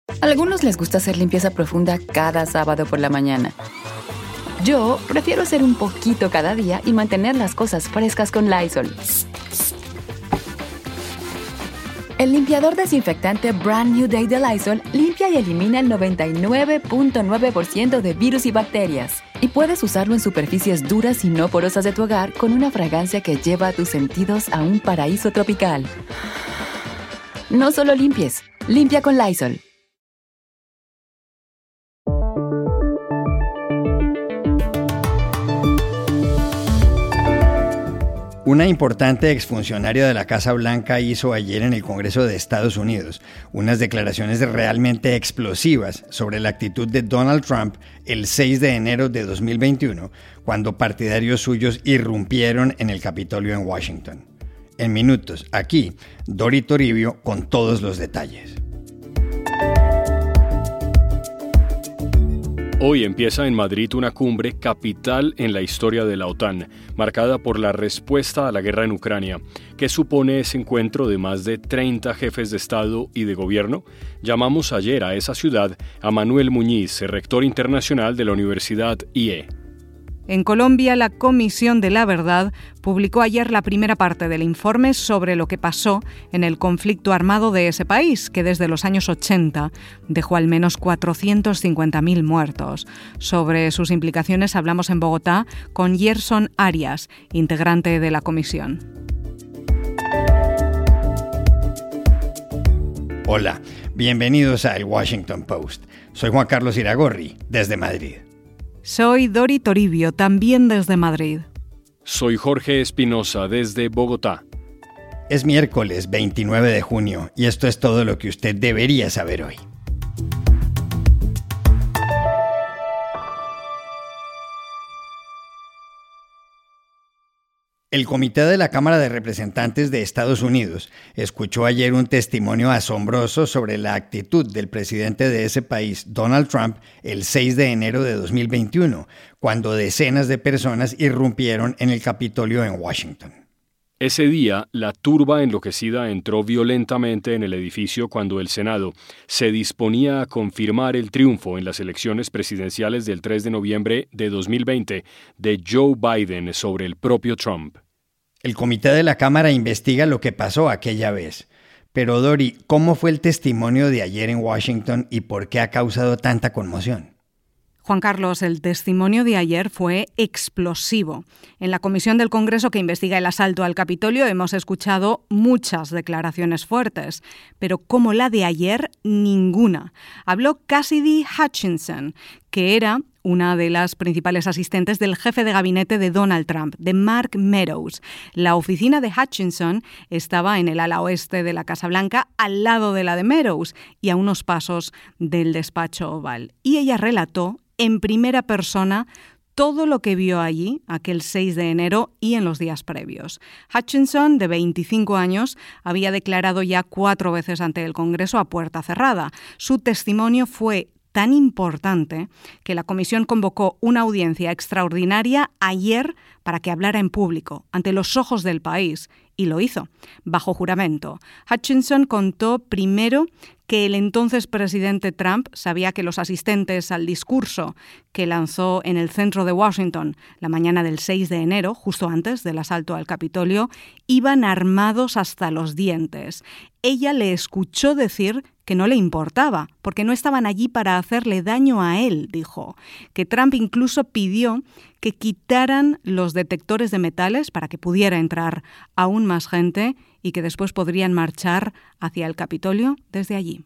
A algunos les gusta hacer limpieza profunda cada sábado por la mañana. Yo prefiero hacer un poquito cada día y mantener las cosas frescas con Lysol. El limpiador desinfectante Brand New Day de Lysol limpia y elimina el 99.9% de virus y bacterias. Y puedes usarlo en superficies duras y no porosas de tu hogar con una fragancia que lleva a tus sentidos a un paraíso tropical. No solo limpies, limpia con Lysol. Una importante exfuncionaria de la Casa Blanca hizo ayer en el Congreso de Estados Unidos unas declaraciones realmente explosivas sobre la actitud de Donald Trump el 6 de enero de 2021, cuando partidarios suyos irrumpieron en el Capitolio en Washington. En minutos, aquí, Dori Toribio con todos los detalles. Hoy empieza en Madrid una cumbre capital en la historia de la OTAN, marcada por la respuesta a la guerra en Ucrania. ¿Qué supone ese encuentro de más de 30 jefes de Estado y de Gobierno? Llamamos ayer a esa ciudad a Manuel Muñiz, rector internacional de la Universidad IE. En Colombia, la Comisión de la Verdad publicó ayer la primera parte del informe sobre lo que pasó en el conflicto armado de ese país, que desde los años 80 dejó al menos 450.000 muertos. Sobre sus implicaciones hablamos en Bogotá con Gerson Arias, integrante de la comisión. Hola, bienvenidos a El Washington Post. Soy Juan Carlos Iragorri, desde Madrid. Soy Dori Toribio, también desde Madrid. Soy Jorge Espinosa, desde Bogotá. Es miércoles 29 de junio y esto es todo lo que usted debería saber hoy. El Comité de la Cámara de Representantes de Estados Unidos escuchó ayer un testimonio asombroso sobre la actitud del presidente de ese país, Donald Trump, el 6 de enero de 2021, cuando decenas de personas irrumpieron en el Capitolio en Washington. Ese día, la turba enloquecida entró violentamente en el edificio cuando el Senado se disponía a confirmar el triunfo en las elecciones presidenciales del 3 de noviembre de 2020 de Joe Biden sobre el propio Trump. El Comité de la Cámara investiga lo que pasó aquella vez. Pero Dori, ¿cómo fue el testimonio de ayer en Washington y por qué ha causado tanta conmoción? Juan Carlos, el testimonio de ayer fue explosivo. En la comisión del Congreso que investiga el asalto al Capitolio hemos escuchado muchas declaraciones fuertes, pero como la de ayer, ninguna. Habló Cassidy Hutchinson, que era una de las principales asistentes del jefe de gabinete de Donald Trump, de Mark Meadows. La oficina de Hutchinson estaba en el ala oeste de la Casa Blanca, al lado de la de Meadows y a unos pasos del despacho oval. Y ella relató en primera persona todo lo que vio allí aquel 6 de enero y en los días previos. Hutchinson, de 25 años, había declarado ya 4 veces ante el Congreso a puerta cerrada. Su testimonio fue tan importante que la comisión convocó una audiencia extraordinaria ayer para que hablara en público, ante los ojos del país, y lo hizo, bajo juramento. Hutchinson contó primero que el entonces presidente Trump sabía que los asistentes al discurso que lanzó en el centro de Washington la mañana del 6 de enero, justo antes del asalto al Capitolio, iban armados hasta los dientes. Ella le escuchó decir que no le importaba, porque no estaban allí para hacerle daño a él, dijo. Que Trump incluso pidió que quitaran los detectores de metales para que pudiera entrar aún más gente y que después podrían marchar hacia el Capitolio desde allí.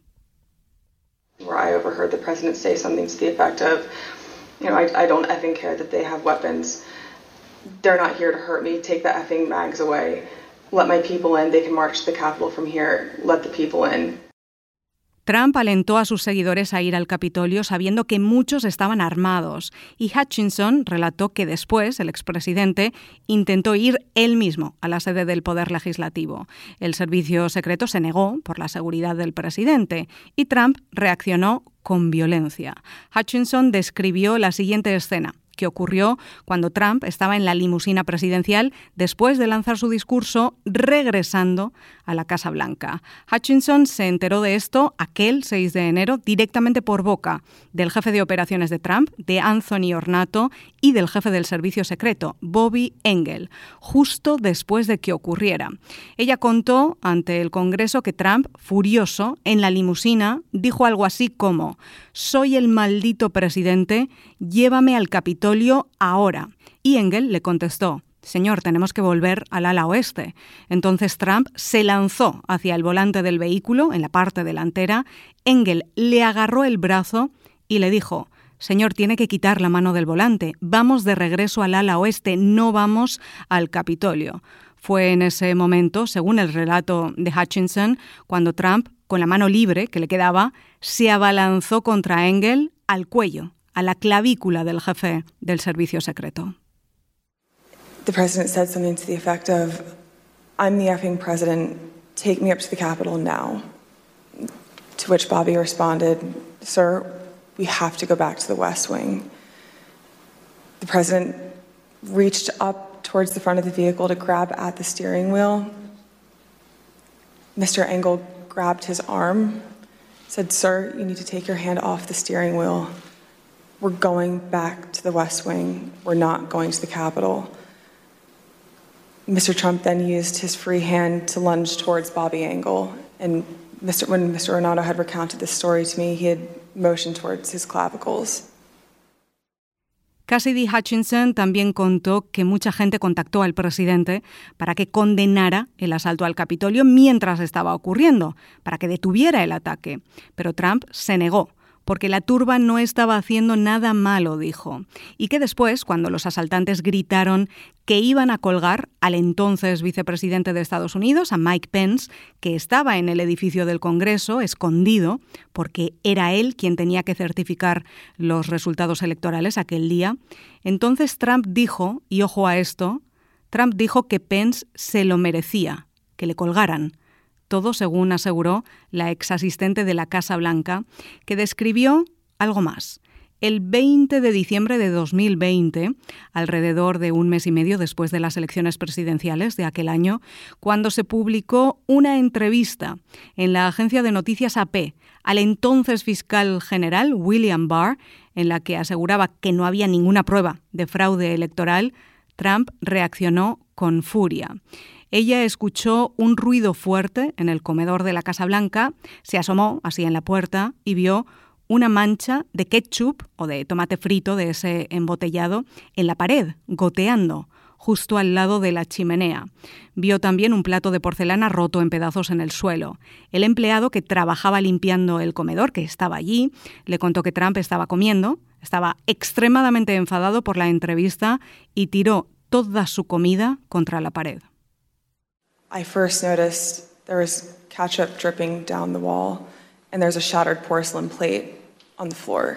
I overheard the president say something to the effect of, I don't effing care that they have weapons. They're not here to hurt me. Take the effing mags away. Let my people in. They can march to the Capitol from here. Let the people in. Trump alentó a sus seguidores a ir al Capitolio sabiendo que muchos estaban armados y Hutchinson relató que después el expresidente intentó ir él mismo a la sede del Poder Legislativo. El servicio secreto se negó por la seguridad del presidente y Trump reaccionó con violencia. Hutchinson describió la siguiente escena que ocurrió cuando Trump estaba en la limusina presidencial después de lanzar su discurso regresando a la Casa Blanca. Hutchinson se enteró de esto aquel 6 de enero directamente por boca del jefe de operaciones de Trump, de Anthony Ornato, y del jefe del servicio secreto, Bobby Engel, justo después de que ocurriera. Ella contó ante el Congreso que Trump, furioso, en la limusina, dijo algo así como: «Soy el maldito presidente, llévame al Capitolio ahora». Y Engel le contestó: «Señor, tenemos que volver al ala oeste». Entonces Trump se lanzó hacia el volante del vehículo, en la parte delantera. Engel le agarró el brazo y le dijo: «Señor, tiene que quitar la mano del volante. Vamos de regreso al ala oeste, no vamos al Capitolio». Fue en ese momento, según el relato de Hutchinson, cuando Trump, con la mano libre que le quedaba, se abalanzó contra Engel al cuello, a la clavícula del jefe del servicio secreto. The president said something to the effect of, "I'm the effing president, take me up to the Capitol now." To which Bobby responded, "Sir, we have to go back to the West Wing." The president reached up towards the front of the vehicle to grab at the steering wheel. Mr. Engel grabbed his arm, said, "Sir, you need to take your hand off the steering wheel. We're going back to the West Wing. We're not going to the Capitol." Mr. Trump then used his free hand to lunge towards Bobby Engel. And when Mr. Ornato had recounted this story to me, he had motioned towards his clavicles. Cassidy Hutchinson también contó que mucha gente contactó al presidente para que condenara el asalto al Capitolio mientras estaba ocurriendo, para que detuviera el ataque. Pero Trump se negó, porque la turba no estaba haciendo nada malo, dijo. Y que después, cuando los asaltantes gritaron que iban a colgar al entonces vicepresidente de Estados Unidos, a Mike Pence, que estaba en el edificio del Congreso, escondido, porque era él quien tenía que certificar los resultados electorales aquel día, entonces Trump dijo, y ojo a esto, Trump dijo que Pence se lo merecía, que le colgaran. Todo según aseguró la exasistente de la Casa Blanca, que describió algo más. El 20 de diciembre de 2020, alrededor de un mes y medio después de las elecciones presidenciales de aquel año, cuando se publicó una entrevista en la agencia de noticias AP al entonces fiscal general William Barr, en la que aseguraba que no había ninguna prueba de fraude electoral, Trump reaccionó con furia. Ella escuchó un ruido fuerte en el comedor de la Casa Blanca, se asomó así en la puerta y vio una mancha de ketchup o de tomate frito de ese embotellado en la pared, goteando, justo al lado de la chimenea. Vio también un plato de porcelana roto en pedazos en el suelo. El empleado que trabajaba limpiando el comedor, que estaba allí, le contó que Trump estaba comiendo, estaba extremadamente enfadado por la entrevista y tiró toda su comida contra la pared. I first noticed there was ketchup dripping down the wall, and there's a shattered porcelain plate on the floor.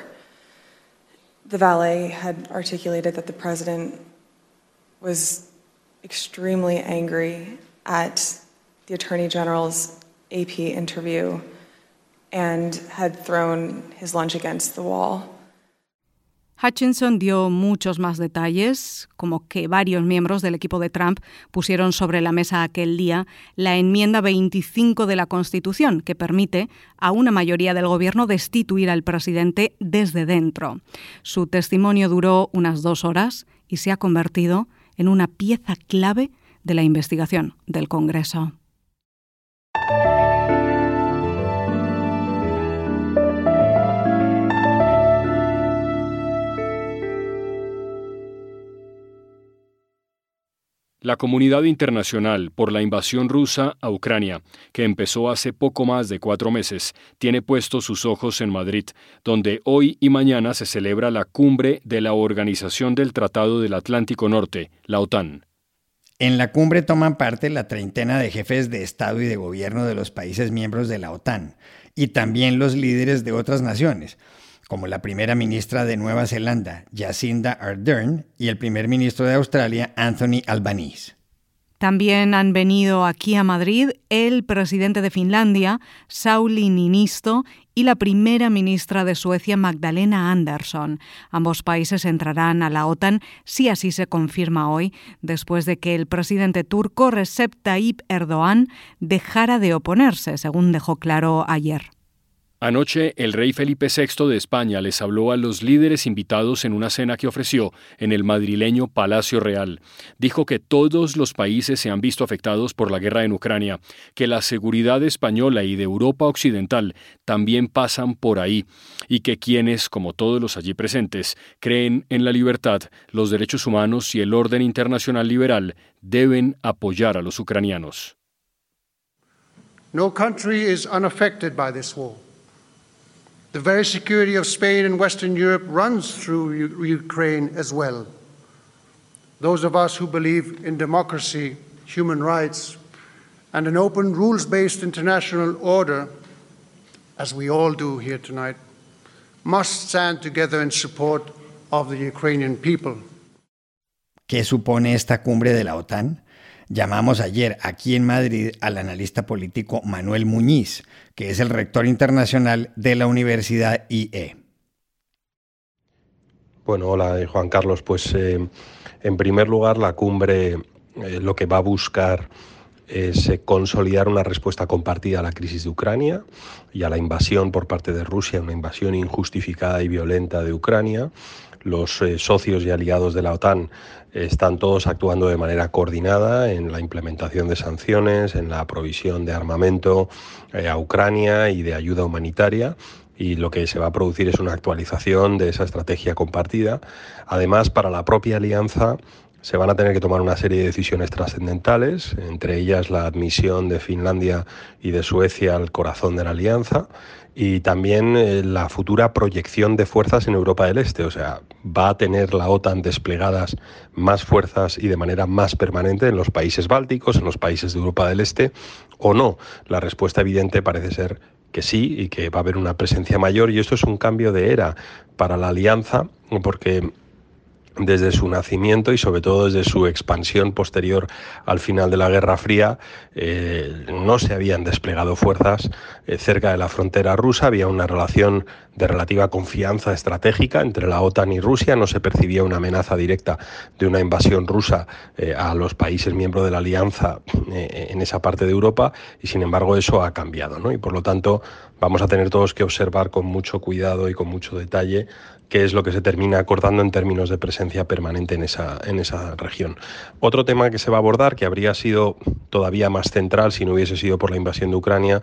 The valet had articulated that the president was extremely angry at the Attorney General's AP interview and had thrown his lunch against the wall. Hutchinson dio muchos más detalles, como que varios miembros del equipo de Trump pusieron sobre la mesa aquel día la enmienda 25 de la Constitución, que permite a una mayoría del gobierno destituir al presidente desde dentro. Su testimonio duró unas 2 horas y se ha convertido en una pieza clave de la investigación del Congreso. La comunidad internacional por la invasión rusa a Ucrania, que empezó hace poco más de 4 meses, tiene puestos sus ojos en Madrid, donde hoy y mañana se celebra la cumbre de la Organización del Tratado del Atlántico Norte, la OTAN. En la cumbre toman parte la treintena de jefes de Estado y de Gobierno de los países miembros de la OTAN, y también los líderes de otras naciones, como la primera ministra de Nueva Zelanda, Jacinda Ardern, y el primer ministro de Australia, Anthony Albanese. También han venido aquí a Madrid el presidente de Finlandia, Sauli Niinisto, y la primera ministra de Suecia, Magdalena Andersson. Ambos países entrarán a la OTAN si así se confirma hoy, después de que el presidente turco Recep Tayyip Erdoğan dejara de oponerse, según dejó claro ayer. Anoche, el rey Felipe VI de España les habló a los líderes invitados en una cena que ofreció en el madrileño Palacio Real. Dijo que todos los países se han visto afectados por la guerra en Ucrania, que la seguridad española y de Europa Occidental también pasan por ahí, y que quienes, como todos los allí presentes, creen en la libertad, los derechos humanos y el orden internacional liberal, deben apoyar a los ucranianos. No country is unaffected by this war. The very security of Spain and Western Europe runs through Ukraine as well. Those of us who believe in democracy, human rights, and an open, rules-based international order, as we all do here tonight, must stand together in support of the Ukrainian people. ¿Qué supone esta cumbre de la OTAN? Llamamos ayer aquí en Madrid al analista político Manuel Muñiz, que es el rector internacional de la Universidad IE. Bueno, hola Juan Carlos. Pues en primer lugar la cumbre lo que va a buscar es consolidar una respuesta compartida a la crisis de Ucrania y a la invasión por parte de Rusia, una invasión injustificada y violenta de Ucrania. Los socios y aliados de la OTAN están todos actuando de manera coordinada en la implementación de sanciones, en la provisión de armamento a Ucrania y de ayuda humanitaria. Y lo que se va a producir es una actualización de esa estrategia compartida. Además, para la propia alianza se van a tener que tomar una serie de decisiones trascendentales, entre ellas la admisión de Finlandia y de Suecia al corazón de la alianza, y también la futura proyección de fuerzas en Europa del Este. O sea, va a tener la OTAN desplegadas más fuerzas y de manera más permanente en los países bálticos, en los países de Europa del Este, o no. La respuesta evidente parece ser que sí, y que va a haber una presencia mayor, y esto es un cambio de era para la alianza, porque desde su nacimiento y sobre todo desde su expansión posterior al final de la Guerra Fría, no se habían desplegado fuerzas cerca de la frontera rusa. Había una relación de relativa confianza estratégica entre la OTAN y Rusia. No se percibía una amenaza directa de una invasión rusa a los países miembros de la alianza en esa parte de Europa, y sin embargo eso ha cambiado, ¿no? Y por lo tanto vamos a tener todos que observar con mucho cuidado y con mucho detalle qué es lo que se termina acordando en términos de presencia permanente en esa región. Otro tema que se va a abordar, que habría sido todavía más central si no hubiese sido por la invasión de Ucrania,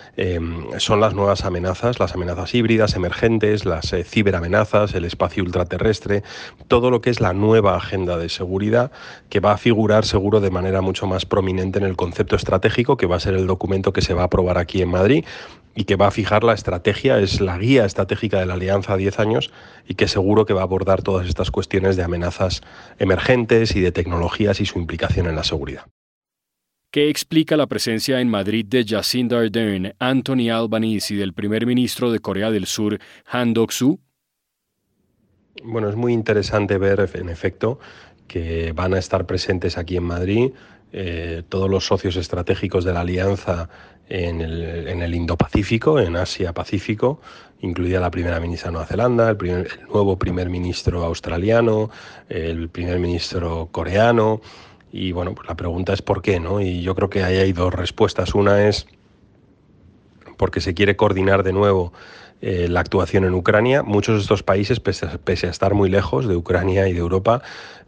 son las nuevas amenazas, las amenazas híbridas emergentes, las ciberamenazas, el espacio ultraterrestre, todo lo que es la nueva agenda de seguridad, que va a figurar seguro de manera mucho más prominente en el concepto estratégico, que va a ser el documento que se va a aprobar aquí en Madrid y que va a fijar la estrategia, es la guía estratégica de la Alianza a 10 años, y que seguro que va a abordar todas estas cuestiones de amenazas emergentes y de tecnologías y su implicación en la seguridad. ¿Qué explica la presencia en Madrid de Jacinda Ardern, Anthony Albanese y del primer ministro de Corea del Sur, Han Duck-soo? Bueno, es muy interesante ver, en efecto, que van a estar presentes aquí en Madrid todos los socios estratégicos de la alianza en el Indo-Pacífico, en Asia-Pacífico, incluida la primera ministra de Nueva Zelanda, el nuevo primer ministro australiano, el primer ministro coreano. Y bueno, pues la pregunta es ¿por qué, no? Y yo creo que ahí hay dos respuestas. Una es porque se quiere coordinar de nuevo la actuación en Ucrania. Muchos de estos países, pese a estar muy lejos de Ucrania y de Europa,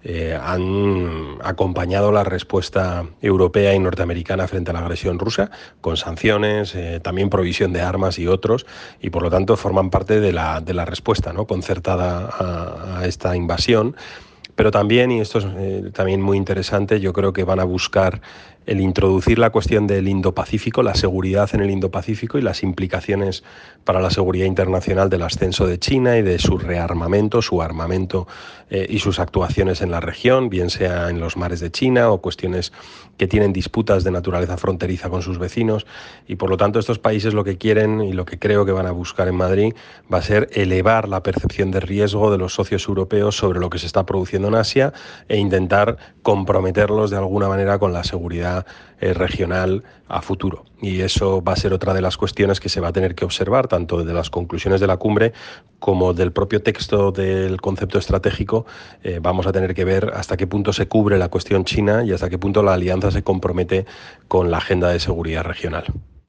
han acompañado la respuesta europea y norteamericana frente a la agresión rusa, con sanciones, también provisión de armas y otros, y por lo tanto forman parte de la respuesta, ¿no?, concertada a esta invasión. Pero también, y esto es también muy interesante, yo creo que van a buscar el introducir la cuestión del Indo-Pacífico, la seguridad en el Indo-Pacífico y las implicaciones para la seguridad internacional del ascenso de China y de su rearmamento, su armamento y sus actuaciones en la región, bien sea en los mares de China o cuestiones que tienen disputas de naturaleza fronteriza con sus vecinos. Y por lo tanto estos países lo que quieren y lo que creo que van a buscar en Madrid va a ser elevar la percepción de riesgo de los socios europeos sobre lo que se está produciendo en Asia e intentar comprometerlos de alguna manera con la seguridad seguridad regional a futuro. Y eso va a ser otra de las cuestiones que se va a tener que observar, tanto de las conclusiones de la cumbre como del propio texto del concepto estratégico. Vamos a tener que ver hasta qué punto se cubre la cuestión china y hasta qué punto la alianza se compromete con la agenda de seguridad regional.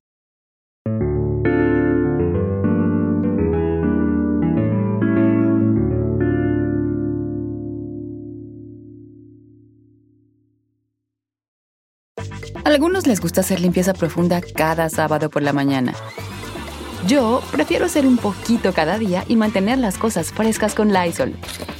A algunos les gusta hacer limpieza profunda cada sábado por la mañana. Yo prefiero hacer un poquito cada día y mantener las cosas frescas con Lysol.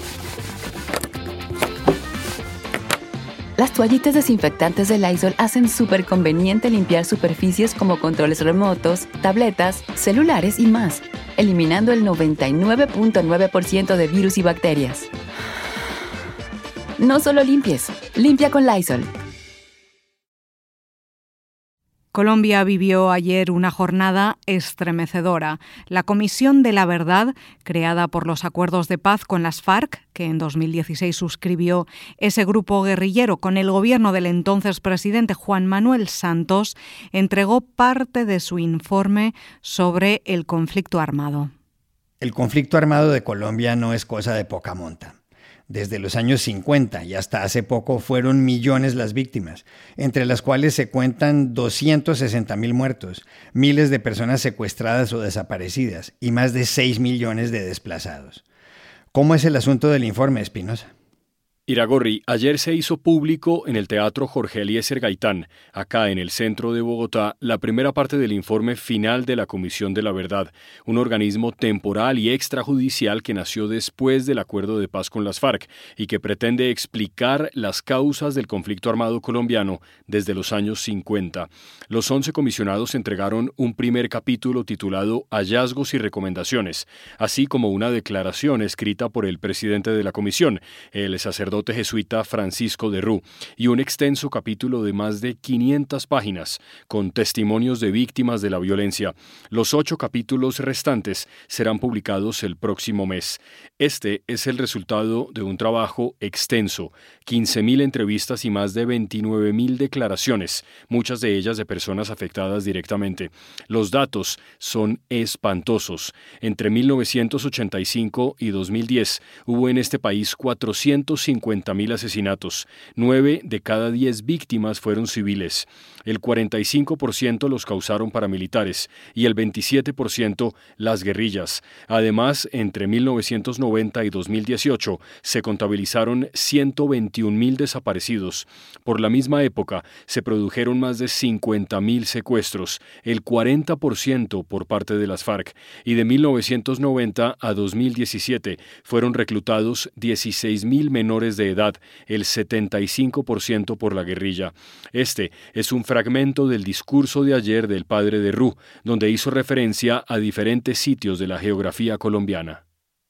Las toallitas desinfectantes de Lysol hacen súper conveniente limpiar superficies como controles remotos, tabletas, celulares y más, eliminando el 99.9% de virus y bacterias. No solo limpies, limpia con Lysol. Colombia vivió ayer una jornada estremecedora. La Comisión de la Verdad, creada por los acuerdos de paz con las FARC, que en 2016 suscribió ese grupo guerrillero con el gobierno del entonces presidente Juan Manuel Santos, entregó parte de su informe sobre el conflicto armado. El conflicto armado de Colombia no es cosa de poca monta. Desde los años 50 y hasta hace poco fueron millones las víctimas, entre las cuales se cuentan 260.000 muertos, miles de personas secuestradas o desaparecidas y más de 6 millones de desplazados. ¿Cómo es el asunto del informe, Espinosa? Iragorri, ayer se hizo público en el Teatro Jorge Eliezer Gaitán, acá en el centro de Bogotá, la primera parte del informe final de la Comisión de la Verdad, un organismo temporal y extrajudicial que nació después del acuerdo de paz con las FARC y que pretende explicar las causas del conflicto armado colombiano desde los años 50. Los 11 comisionados entregaron un primer capítulo titulado Hallazgos y Recomendaciones, así como una declaración escrita por el presidente de la comisión, el sacerdote jesuita Francisco de Rú, y un extenso capítulo de más de 500 páginas con testimonios de víctimas de la violencia. Los 8 capítulos restantes serán publicados el próximo mes. Este es el resultado de un trabajo extenso, 15.000 entrevistas y más de 29.000 declaraciones, muchas de ellas de personas afectadas directamente. Los datos son espantosos. Entre 1985 y 2010 hubo en este país 450.000 asesinatos. 9 de cada 10 víctimas fueron civiles. El 45% los causaron paramilitares y el 27% las guerrillas. Además, entre 1990 y 2018 se contabilizaron 121.000 desaparecidos. Por la misma época se produjeron más de 50.000 secuestros, el 40% por parte de las FARC, y de 1990 a 2017 fueron reclutados 16.000 menores de edad, el 75% por la guerrilla. Este es un fragmento del discurso de ayer del padre de Rú, donde hizo referencia a diferentes sitios de la geografía colombiana.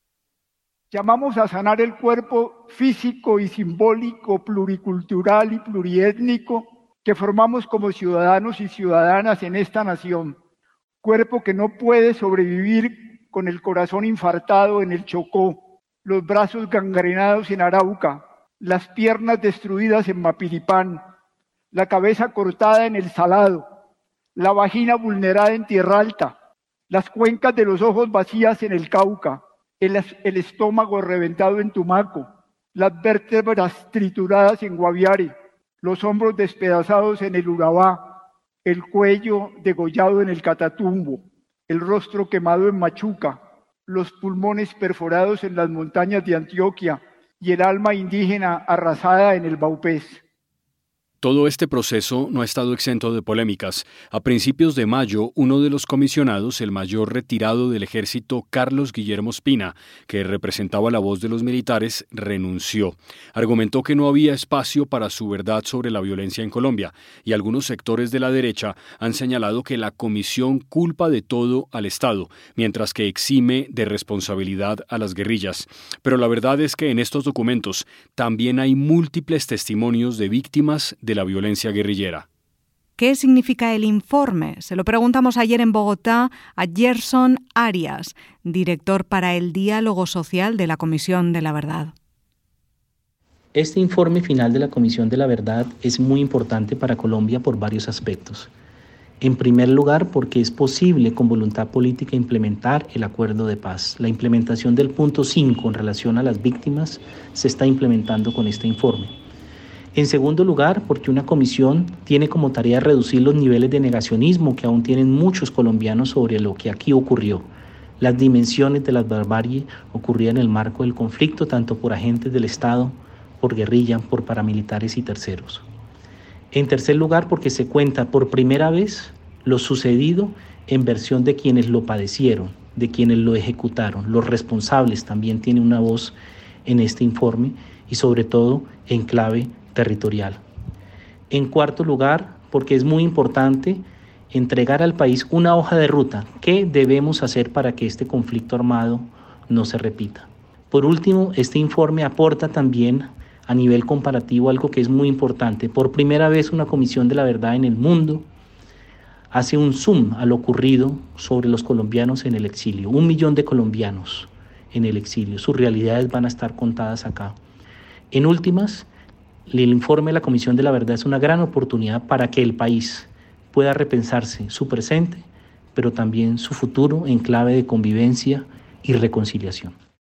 Llamamos a sanar el cuerpo físico y simbólico, pluricultural y pluriétnico que formamos como ciudadanos y ciudadanas en esta nación. Cuerpo que no puede sobrevivir con el corazón infartado en el Chocó, los brazos gangrenados en Arauca, las piernas destruidas en Mapiripán, la cabeza cortada en el Salado, la vagina vulnerada en Tierra Alta, las cuencas de los ojos vacías en el Cauca, el estómago reventado en Tumaco, las vértebras trituradas en Guaviare, los hombros despedazados en el Urabá, el cuello degollado en el Catatumbo, el rostro quemado en Machuca, los pulmones perforados en las montañas de Antioquia y el alma indígena arrasada en el Baupés. Todo este proceso no ha estado exento de polémicas. A principios de mayo, uno de los comisionados, el mayor retirado del ejército Carlos Guillermo Espina, que representaba la voz de los militares, renunció. Argumentó que no había espacio para su verdad sobre la violencia en Colombia, y algunos sectores de la derecha han señalado que la comisión culpa de todo al Estado, mientras que exime de responsabilidad a las guerrillas. Pero la verdad es que en estos documentos también hay múltiples testimonios de víctimas de la violencia guerrillera. ¿Qué significa el informe? Se lo preguntamos ayer en Bogotá a Gerson Arias, director para el diálogo social de la Comisión de la Verdad. Este informe final de la Comisión de la Verdad es muy importante para Colombia por varios aspectos. En primer lugar, porque es posible con voluntad política implementar el acuerdo de paz. La implementación del punto 5 en relación a las víctimas se está implementando con este informe. En segundo lugar, porque una comisión tiene como tarea reducir los niveles de negacionismo que aún tienen muchos colombianos sobre lo que aquí ocurrió. Las dimensiones de la barbarie ocurrían en el marco del conflicto, tanto por agentes del Estado, por guerrilla, por paramilitares y terceros. En tercer lugar, porque se cuenta por primera vez lo sucedido en versión de quienes lo padecieron, de quienes lo ejecutaron. Los responsables también tienen una voz en este informe y sobre todo en clave territorial. En cuarto lugar, porque es muy importante entregar al país una hoja de ruta. ¿Qué debemos hacer para que este conflicto armado no se repita? Por último, este informe aporta también a nivel comparativo algo que es muy importante. Por primera vez una Comisión de la Verdad en el mundo hace un zoom a lo ocurrido sobre los colombianos en el exilio. 1 millón de colombianos en el exilio. Sus realidades van a estar contadas acá. En últimas, el informe de la Comisión de la Verdad es una gran oportunidad para que el país pueda repensarse su presente, pero también su futuro en clave de convivencia y reconciliación.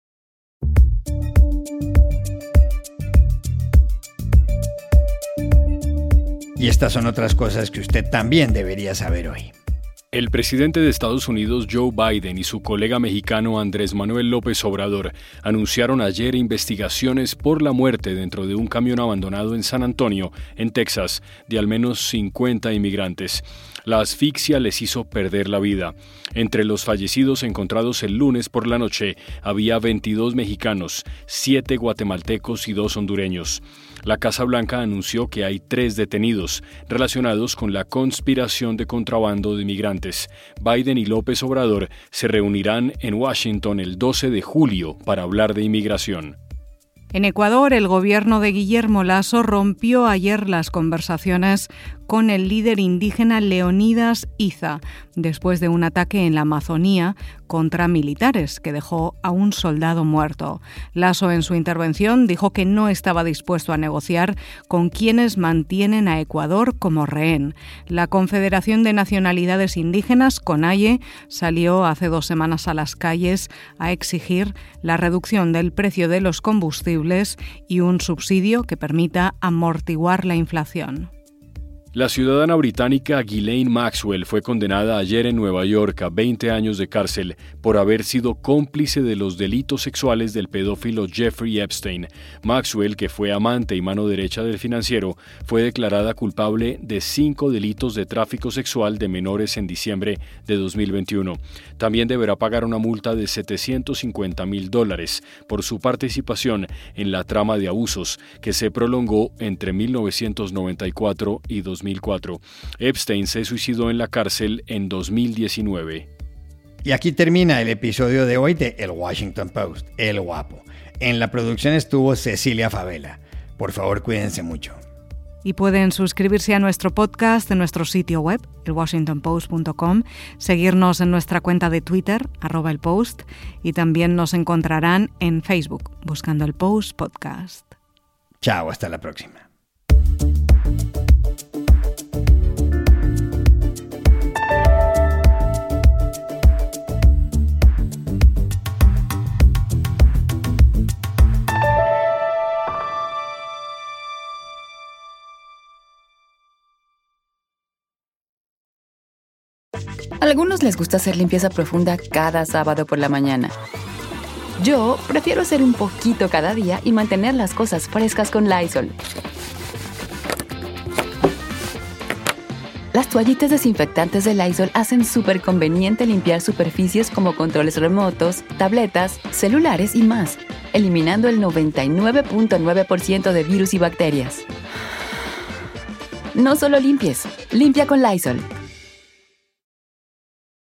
Y estas son otras cosas que usted también debería saber hoy. El presidente de Estados Unidos, Joe Biden, y su colega mexicano Andrés Manuel López Obrador anunciaron ayer investigaciones por la muerte dentro de un camión abandonado en San Antonio, en Texas, de al menos 50 inmigrantes. La asfixia les hizo perder la vida. Entre los fallecidos encontrados el lunes por la noche había 22 mexicanos, 7 guatemaltecos y 2 hondureños. La Casa Blanca anunció que hay 3 detenidos relacionados con la conspiración de contrabando de inmigrantes. Biden y López Obrador se reunirán en Washington el 12 de julio para hablar de inmigración. En Ecuador, el gobierno de Guillermo Lasso rompió ayer las conversaciones con el líder indígena Leonidas Iza, después de un ataque en la Amazonía contra militares que dejó a un soldado muerto. Lasso, en su intervención, dijo que no estaba dispuesto a negociar con quienes mantienen a Ecuador como rehén. La Confederación de Nacionalidades Indígenas, CONAIE, salió hace 2 semanas a las calles a exigir la reducción del precio de los combustibles y un subsidio que permita amortiguar la inflación. La ciudadana británica Ghislaine Maxwell fue condenada ayer en Nueva York a 20 años de cárcel por haber sido cómplice de los delitos sexuales del pedófilo Jeffrey Epstein. Maxwell, que fue amante y mano derecha del financiero, fue declarada culpable de 5 delitos de tráfico sexual de menores en diciembre de 2021. También deberá pagar una multa de $750,000 por su participación en la trama de abusos que se prolongó entre 1994 y 2004. Epstein se suicidó en la cárcel en 2019. Y aquí termina el episodio de hoy de El Washington Post, El Guapo. En la producción estuvo Cecilia Favela. Por favor, cuídense mucho. Y pueden suscribirse a nuestro podcast en nuestro sitio web, elwashingtonpost.com, seguirnos en nuestra cuenta de Twitter, @elpost, y también nos encontrarán en Facebook, buscando El Post Podcast. Chao, hasta la próxima. A algunos les gusta hacer limpieza profunda cada sábado por la mañana. Yo prefiero hacer un poquito cada día y mantener las cosas frescas con Lysol. Las toallitas desinfectantes de Lysol hacen súper conveniente limpiar superficies como controles remotos, tabletas, celulares y más, eliminando el 99.9% de virus y bacterias. No solo limpies, limpia con Lysol.